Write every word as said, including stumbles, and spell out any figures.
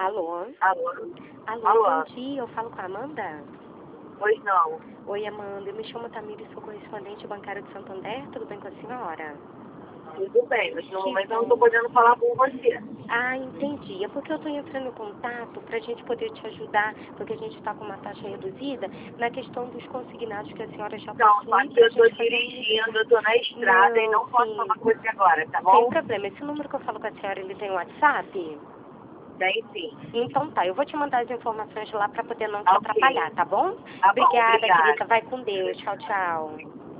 Alô? Alô? Alô, Alô? bom dia, eu falo com a Amanda? Pois não. Oi, Amanda, eu me chamo Tamires, sou correspondente bancário de Santander, tudo bem com a senhora? Tudo bem, mas no Que momento eu não bom. estou podendo falar com você. Ah, entendi. É porque eu estou entrando em contato para a gente poder te ajudar, porque a gente está com uma taxa reduzida na questão dos consignados que a senhora já Não, só possui que para eu a estou gente fazer... dirigindo, eu estou na estrada e Não, não posso sim. falar com você agora, tá Sem bom? problema. Esse número que eu falo com a senhora, ele tem WhatsApp? Tem sim. Então tá, eu vou te mandar as informações lá para poder não te Ok. atrapalhar, tá bom? Tá bom, Obrigada, obrigada. querida. Vai com Deus. Tchau, tchau.